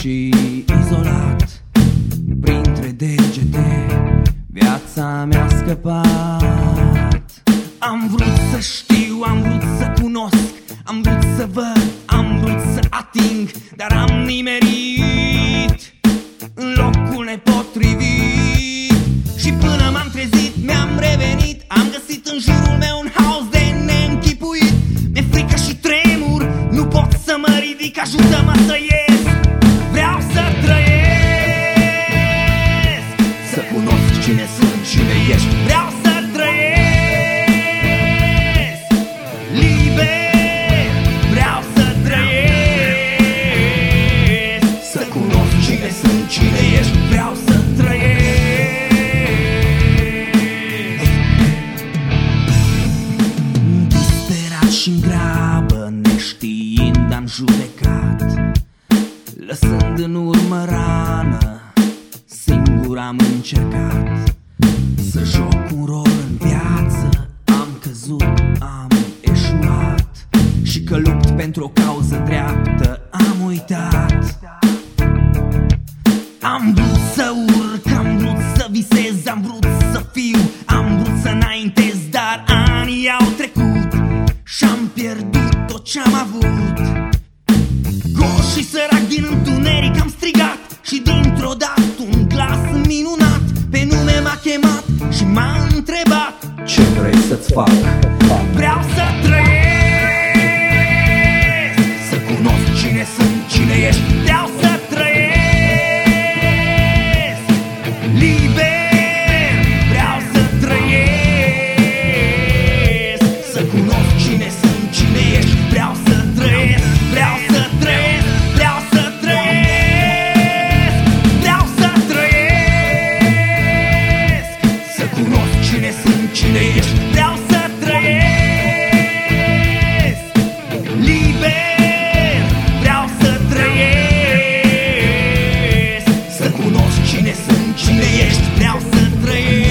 și izolat printre degete, viața mi-a scăpat. Am vrut să știu, am vrut să cunosc, am vrut să văd, am vrut să ating, dar am nimerit în locul nepotrivit. Și până m-am trezit, mi-am revenit, am găsit în jurul meu un haos de neînchipuit. Mi-e frică și tremur, nu pot să mă ridic, ajută-mă să ies. Vreau să trăiesc, să cunosc cine sunt, cine ești. Vreau să trăiesc liber, vreau să trăiesc, să cunosc cine sunt, cine ești. Vreau să trăiesc. Disperat și-n grabă, neștiind am judecat, lăsând în urmă rană, singur am încercat să joc un rol în viață. Am căzut, am eșuat, și că lupt pentru o cauză dreaptă am uitat. Am vrut să urc, am vrut să visez, am vrut să fiu, am vrut să înaintez, dar anii au trecut și-am pierdut tot ce-am avut. Gol și sărac din întuneric am strigat și dintr-o dată un glas minunat pe nume m-a chemat și m-a întrebat: ce vrei să-ți fac? Vreau să trăiesc, să cunosc cine sunt, cine ești. Vreau să trăiesc liber, vreau să trăiesc, să cunosc cine sunt, cine ești. Vreau să trăiesc, vreau să trăiesc, vreau să trăiesc, vreau să trăiesc, să cunosc cine sunt, cine ești. Vreau să trăiesc liber, vreau să trăiesc, să cunosc cine sunt, cine ești. Vreau să trăiesc.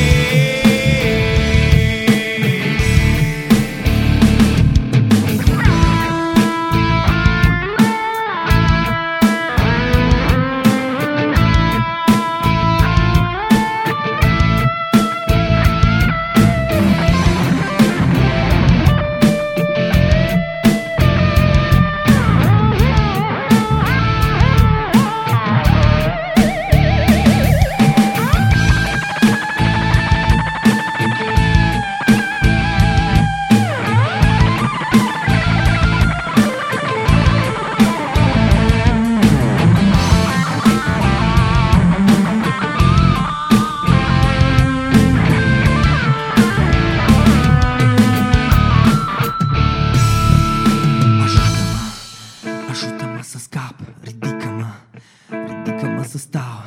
Ajută-mă să scap, ridică-mă să stau.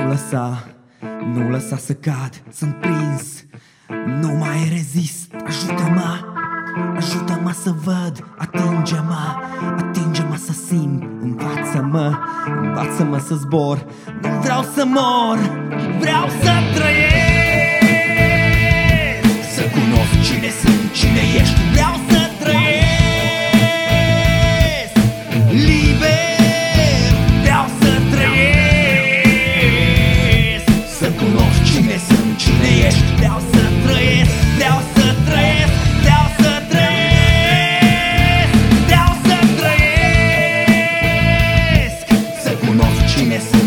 Nu lăsa să cad, sunt prins, nu mai rezist. Ajută-mă să văd, atinge-mă să simt. Învață-mă să zbor, nu vreau să mor, vreau să trăiesc, să cunosc cine sunt, cine ești. Vreau să trăiesc liber, vreau să trăiesc, să cunosc cine sunt, cine ești. Vreau să trăiesc, vreau să trăiesc, vreau să trăiesc, vreau să trăiesc, să cunosc cine sunt.